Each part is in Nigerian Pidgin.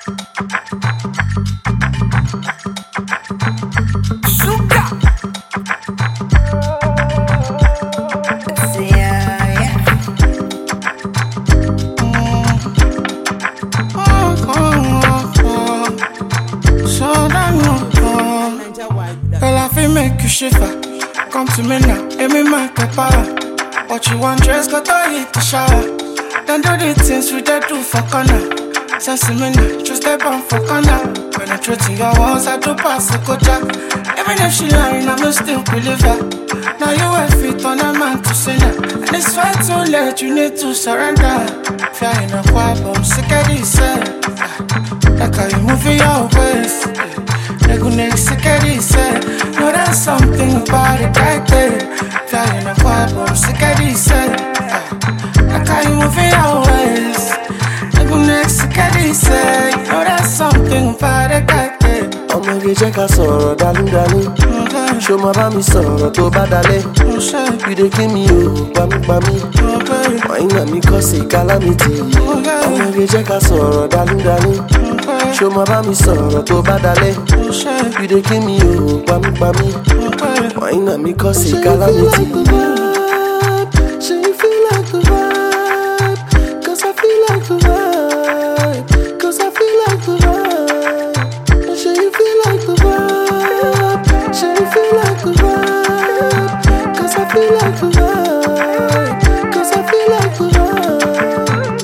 Make you shiver. Come to me now, let me make the power. What you want, just go to hit the shower. Then do the things we did do for corner. Sense me now, just step on for corner. Penetrating your walls, I do pass the coach. Even if she lying, I'm still believe her. Now you have fit on a man to say now. And it's far too late, you need to surrender. Fear in a quiet, I'm sick of this. Like how you move your waist. Sick of this. No, there's something about it right there. Flying a quiet, I'm sick of this. Like how you move your waist. Sick of this. No, there's something about it right there. Ọmọ ge jẹ́ ká sọ̀rọ̀ dálúdálú. Ṣó máa bá mi sọ̀rọ̀ tó bá dalẹ̀? You dey kill me o, pamípamí. Wàyínà mi kọ́ sí calamity. Ọmọ ge jẹ́ ká sọ̀rọ̀ dálúdálú. Ṣó máa bá mi sọ̀rọ̀ tó bá dalẹ̀? You dey kill me o, pamípamí. Wàyínà mi kọ́ sí calamity. Ṣé you feel like the vibe? 'Cause I feel like the vibe. 'Cause I feel like the vibe. Ṣé you feel like the vibe? Ṣé you feel like the vibe? 'Cause I feel like the vibe. 'Cause I feel like the vibe.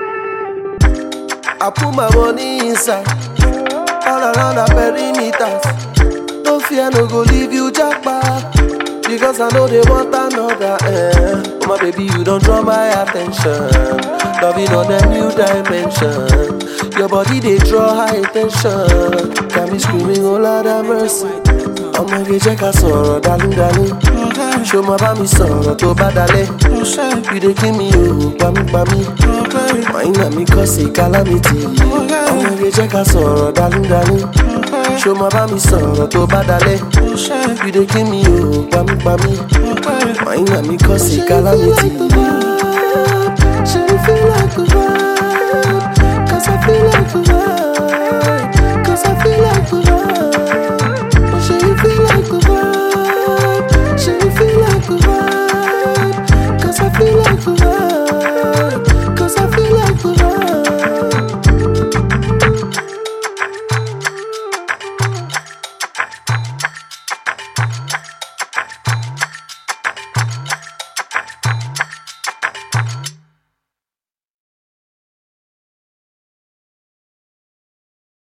I put my money inside, all around the perimeters. No fear, no go leave you jackpot, because I know they want another. Oh my baby, you don't draw my attention. Loving on a new dimension. Your body they draw high attention. Got me screaming, oh Lord have mercy. Ọmọ ge jẹ́ ká sọ̀rọ̀ dálúdálú. Ṣó máa bá mi sọ̀rọ̀ tó bá dalẹ̀? You dey kill me o, pamípamí. Wàyínà mi kọ́ sí calamity. Ọmọ ge jẹ́ ká sọ̀rọ̀ dálúdálú. Ṣó máa bá mi sọ̀rọ̀ tó bá dalẹ̀? You dey kill me o, pamípamí. Wàyínà mi kọ́ sí calamity. Ṣé you feel like the vibe?